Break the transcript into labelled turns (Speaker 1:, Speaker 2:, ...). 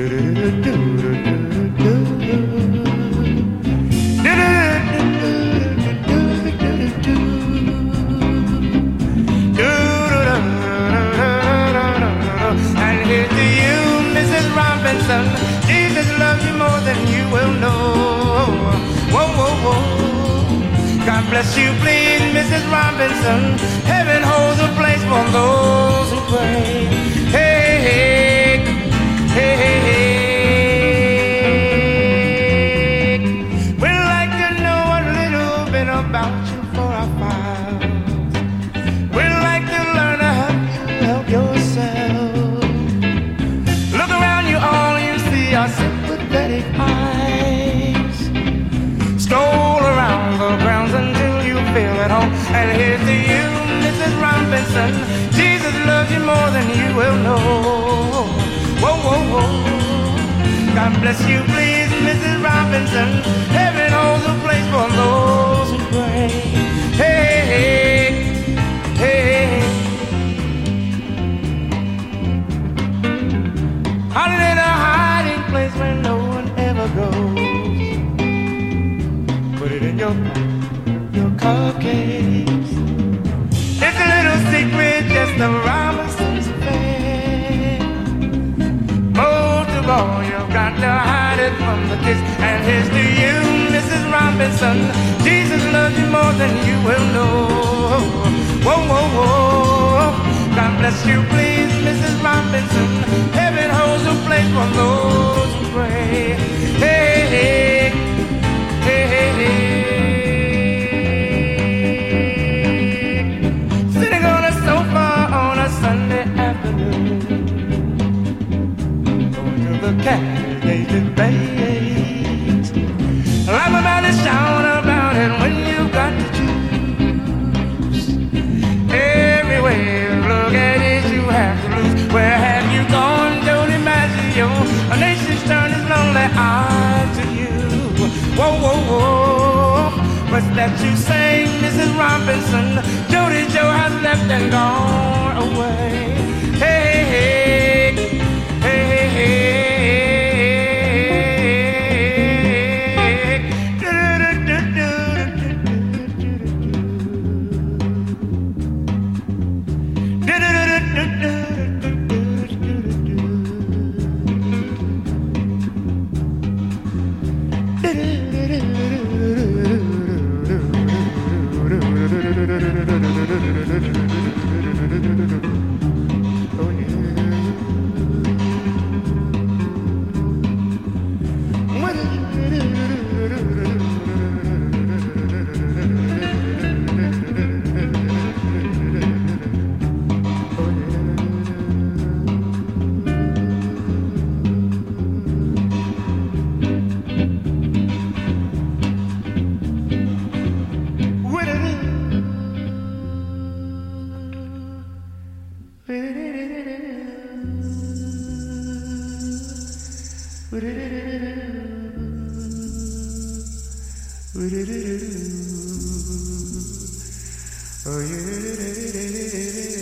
Speaker 1: Jesus loves you more than you will know. Whoa, whoa, whoa. God bless you, please, Mrs. Robinson. Heaven holds a place for those who pray. Hey, hey, hey, hey, hey. We'd like to know a little bit about you for our files. We'd like to learn to help yourself. Look around you, all you see are sympathetic eyes. Stroll around the grounds until you feel at home. And here's to you, Mrs. Robinson. Jesus loves you more than you will know. Whoa, whoa, whoa. God bless you, please, Mrs. Robinson. Heaven holds a place for those who pray. Hey, hey, hey, hey. Hiding in a hiding place where no one ever goes. Put it in your cupcakes. It's a little secret, just a Robinson's affair. Most of all, you've got to hide it from the kids. And here's to you, Mrs. Robinson. Jesus loves you more than you will know. Whoa, whoa, whoa. God bless you, please, Mrs. Robinson. Heaven holds a place for those who pray. Hey, hey, hey, hey, hey. Sitting on a sofa on a Sunday afternoon, going to the Castlegated Bays. Laugh about it, shout about it when you've got to choose. Everywhere you look at it, you have to lose. Where have you gone, Jody Maggio? A nation's turned its lonely eyes to you. Whoa, whoa, whoa. What's that you say, Mrs. Robinson? Jody Joe has left and gone away. Hey, hey, hey, hey, hey. Oh, yeah.